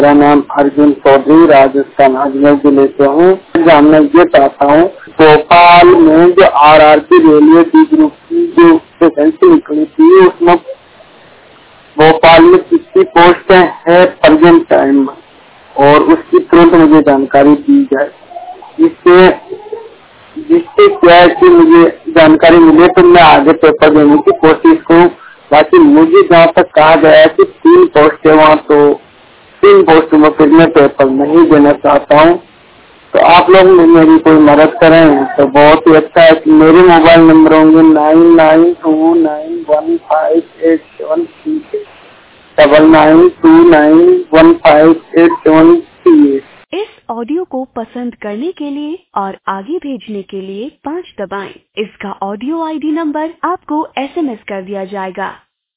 मेरा नाम अर्जुन चौधरी राजस्थान अजमेर जिले से हूँ। जानना ये चाहता हूँ, भोपाल में जो RRB रेलवे डी ग्रुप की जो वैकेंसी निकली थी, उसमें भोपाल में कितनी पोस्टें है प्रेजेंट टाइम में, और उसकी तुरंत मुझे जानकारी दी जाए, जिससे क्या है कि मुझे जानकारी मिले तो मैं आगे पेपर देने की कोशिश करूँ। बाकी मुझे जहाँ तक कहा गया है कि 3 पोस्ट है वहाँ, तो 3 पोस्ट में फिर मैं पेपर नहीं देना चाहता हूँ। तो आप लोग मेरी कोई मदद करें तो बहुत ही अच्छा है। कि मेरे मोबाइल नंबर होंगे 99291587399929158738। इस ऑडियो को पसंद करने के लिए और आगे भेजने के लिए 5 दबाएं। इसका ऑडियो ID नंबर आपको SMS कर दिया जाएगा।